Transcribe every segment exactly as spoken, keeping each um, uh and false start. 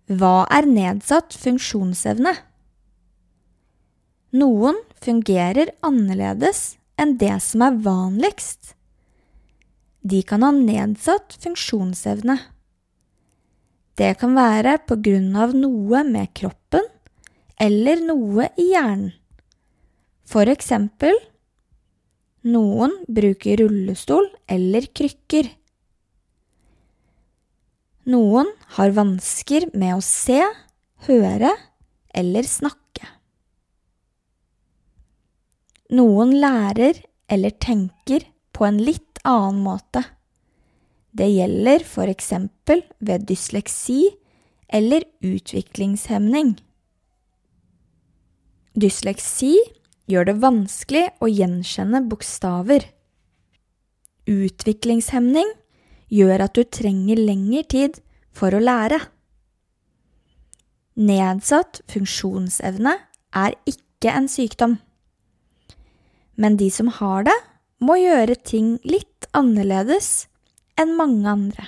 Hva er nedsatt funksjonsevne? Noen fungerer annerledes enn det som er vanligst. De kan ha nedsatt funksjonsevne. Det kan være på grunn av noe med kroppen eller noe i hjernen. For eksempel, noen bruker rullestol eller krykker. Noen har vansker med å se, høre eller snakke. Noen lærer eller tenker på en litt annen måte. Det gjelder for eksempel ved dysleksi eller utviklingshemning. Dysleksi gjør det vanskelig å gjenkjenne bokstaver. Utviklingshemning gjør at du trenger lengre tid for å lære. Nedsatt funksjonsevne er ikke en sykdom. Men de som har det, må gjøre ting litt annerledes enn mange andre.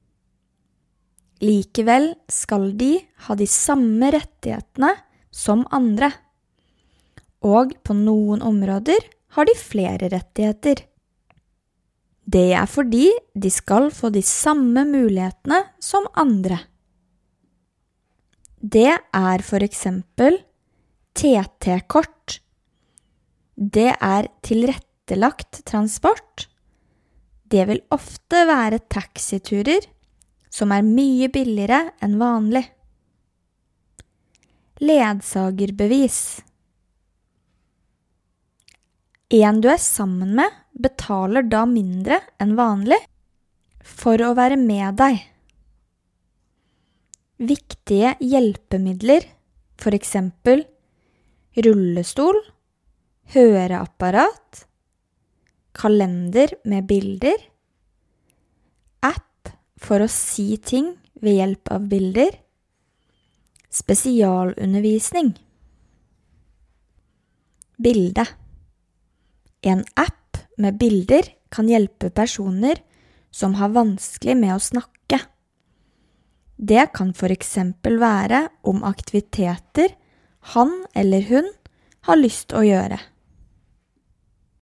Likevel skal de ha de samme rettighetene som andre. Og på noen områder har de flere rettigheter. Det er fordi de skal få de samme mulighetene som andre. Det er for eksempel T T-kort. Det er tilrettelagt transport. Det vil ofte være taxiturer som er mye billigere enn vanlig. Ledsagerbevis. En du er sammen med betaler da mindre enn vanlig for å være med deg. Viktige hjelpemidler, for eksempel rullestol, høreapparat, kalender med bilder, app for å si ting ved hjelp av bilder, spesialundervisning. Bilde. En app med bilder kan hjelpe personer som har vanskelig med å snakke. Det kan for eksempel være om aktiviteter han eller hun har lyst å gjøre.